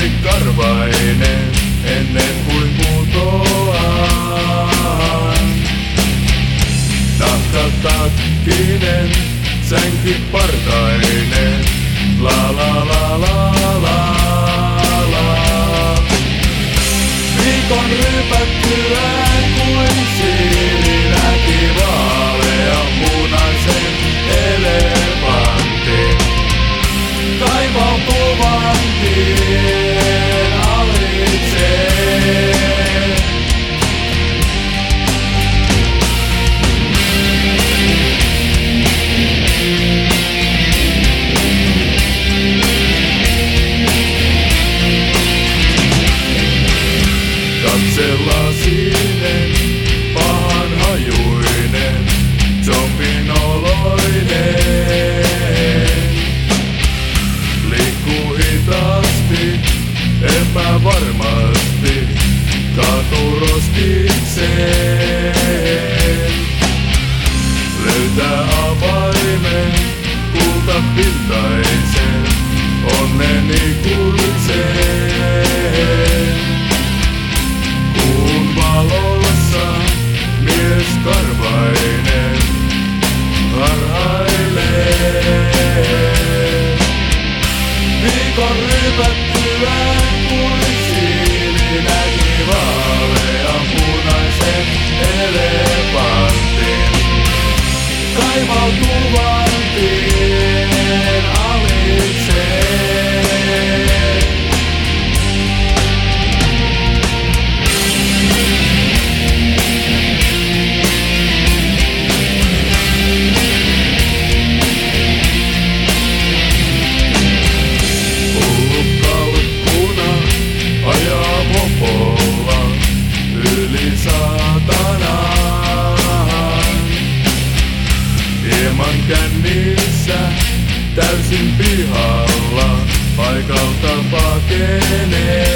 karvainen ennen kuin putoan. Nahkatakkinen, sänkipartainen, la la la la la la. Viikon rypättyään kuin siilinäki vaalean punaisen elefantin. Kaivautuvan tien alitse. Katselasinen, pahanhajuinen, zombin oloinen. Liikkuu hitaasti, epävarmasti, kaatuu roskikseen. Löytää avaimen, kultapintaisen, onnen ikuiseen. Kuun valossa mies karvainen harhailee. Viikon rypättyään kuin siilinäki vaalean punaisen elefantin. Kaivautuvan tien alitse. Hieman kännissä, täysin pihalla, paikalta pakenee.